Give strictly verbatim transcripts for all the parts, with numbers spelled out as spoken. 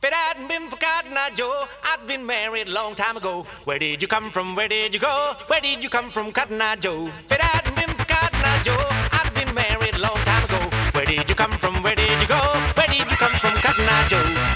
If it hadn't been for Cotton Eye Joe, I'd been married a long time ago. Where did you come from? Where did you go? Where did you come from, Cotton Eye Joe? If it hadn't been for Cotton Eye Joe, I'd been married a long time ago. Where did you come from? Where did you go? Where did you come from, Cotton Eye Joe?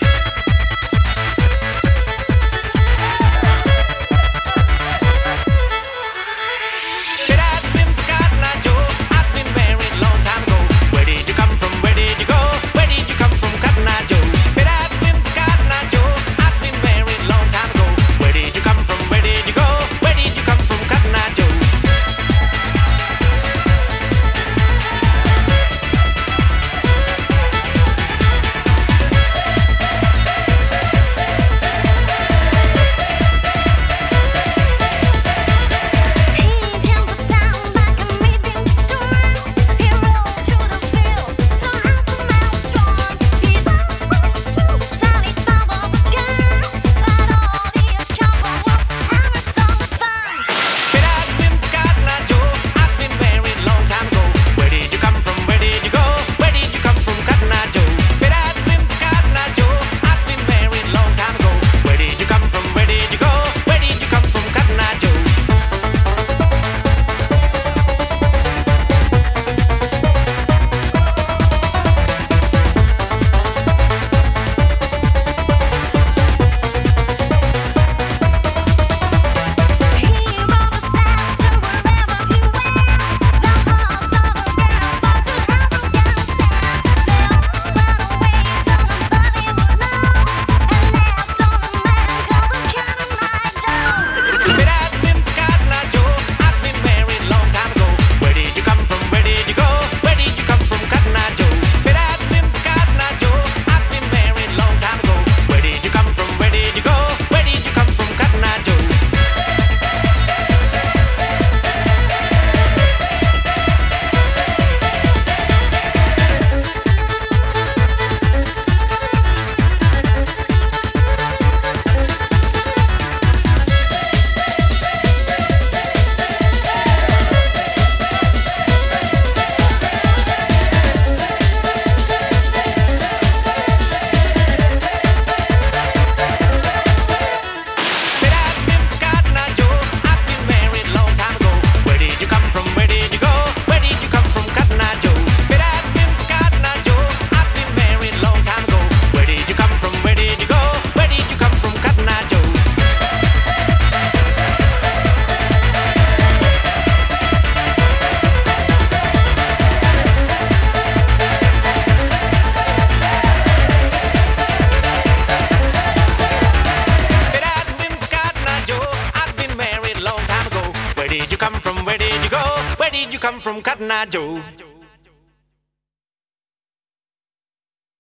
Where did you come from? Where did you go? Where did you come from, Cotton Eye Joe?